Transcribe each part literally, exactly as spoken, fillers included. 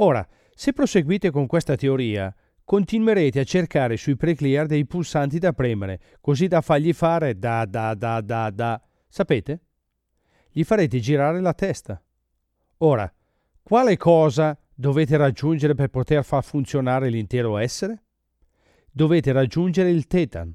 Ora, se proseguite con questa teoria, continuerete a cercare sui preclear dei pulsanti da premere, così da fargli fare da da da da da. Sapete? Gli farete girare la testa. Ora, quale cosa dovete raggiungere per poter far funzionare l'intero essere? Dovete raggiungere il tetan.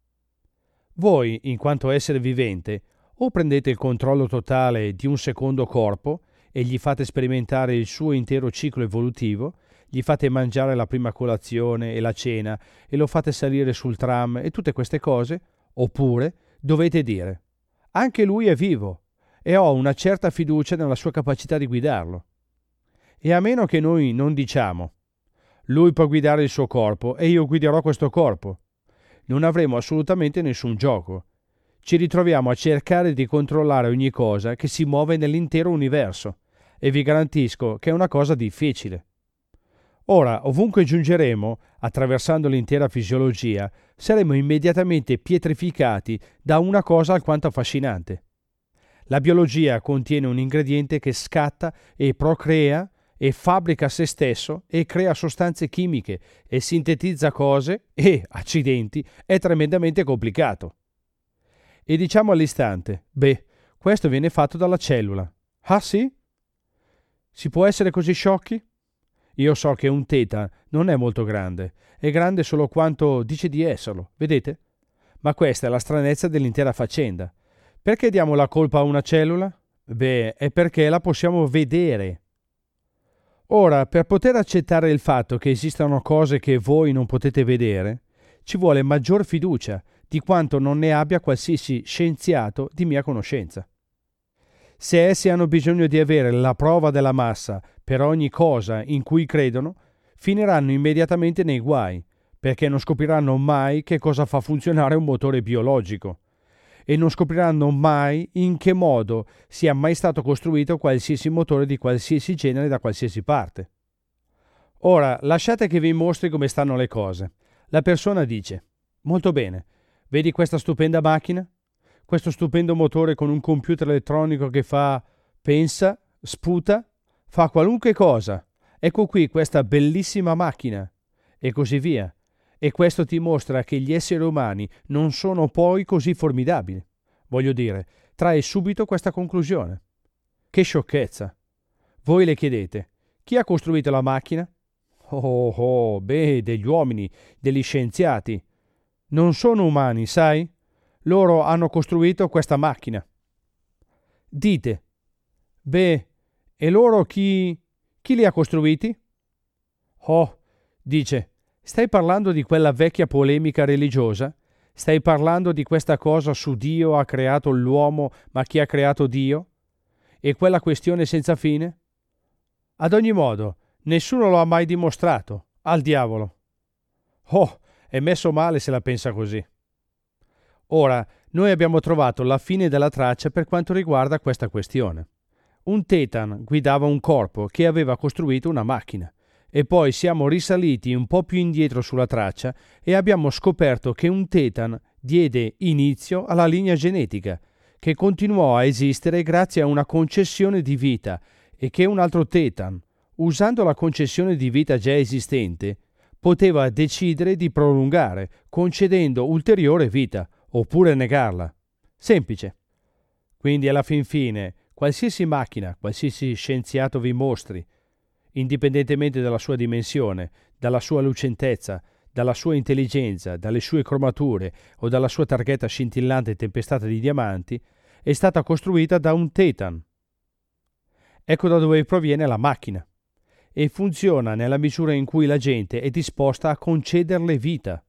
Voi, in quanto essere vivente, o prendete il controllo totale di un secondo corpo e gli fate sperimentare il suo intero ciclo evolutivo, gli fate mangiare la prima colazione e la cena e lo fate salire sul tram e tutte queste cose, oppure dovete dire: anche lui è vivo e ho una certa fiducia nella sua capacità di guidarlo. E a meno che noi non diciamo: lui può guidare il suo corpo e io guiderò questo corpo, non avremo assolutamente nessun gioco. Ci ritroviamo a cercare di controllare ogni cosa che si muove nell'intero universo, e vi garantisco che è una cosa difficile. Ora, ovunque giungeremo, attraversando l'intera fisiologia, saremo immediatamente pietrificati da una cosa alquanto affascinante. La biologia contiene un ingrediente che scatta e procrea e fabbrica se stesso e crea sostanze chimiche e sintetizza cose e, accidenti, è tremendamente complicato. E diciamo all'istante: beh, questo viene fatto dalla cellula. Ah sì? Si può essere così sciocchi? Io so che un teta non è molto grande, è grande solo quanto dice di esserlo, vedete? Ma questa è la stranezza dell'intera faccenda. Perché diamo la colpa a una cellula? Beh, è perché la possiamo vedere. Ora, per poter accettare il fatto che esistano cose che voi non potete vedere, ci vuole maggior fiducia di quanto non ne abbia qualsiasi scienziato di mia conoscenza. Se essi hanno bisogno di avere la prova della massa per ogni cosa in cui credono, finiranno immediatamente nei guai, perché non scopriranno mai che cosa fa funzionare un motore biologico, e non scopriranno mai in che modo sia mai stato costruito qualsiasi motore di qualsiasi genere da qualsiasi parte. Ora, lasciate che vi mostri come stanno le cose. La persona dice: molto bene, vedi questa stupenda macchina? Questo stupendo motore con un computer elettronico che fa, pensa, sputa, fa qualunque cosa. Ecco qui questa bellissima macchina. E così via. E questo ti mostra che gli esseri umani non sono poi così formidabili. Voglio dire, trae subito questa conclusione. Che sciocchezza! Voi le chiedete: chi ha costruito la macchina? Oh, oh, beh, degli uomini, degli scienziati. Non sono umani, sai? Loro hanno costruito questa macchina. Dite: beh, e loro chi, chi li ha costruiti? Oh, dice, stai parlando di quella vecchia polemica religiosa? Stai parlando di questa cosa su Dio ha creato l'uomo, ma chi ha creato Dio? E quella questione senza fine? Ad ogni modo, nessuno lo ha mai dimostrato, al diavolo. Oh, è messo male se la pensa così. Ora, noi abbiamo trovato la fine della traccia per quanto riguarda questa questione. Un tetan guidava un corpo che aveva costruito una macchina, e poi siamo risaliti un po' più indietro sulla traccia e abbiamo scoperto che un tetan diede inizio alla linea genetica, che continuò a esistere grazie a una concessione di vita, e che un altro tetan, usando la concessione di vita già esistente, poteva decidere di prolungare, concedendo ulteriore vita, oppure negarla. Semplice. Quindi alla fin fine, qualsiasi macchina, qualsiasi scienziato vi mostri, indipendentemente dalla sua dimensione, dalla sua lucentezza, dalla sua intelligenza, dalle sue cromature o dalla sua targhetta scintillante e tempestata di diamanti, è stata costruita da un tetan. Ecco da dove proviene la macchina. E funziona nella misura in cui la gente è disposta a concederle vita.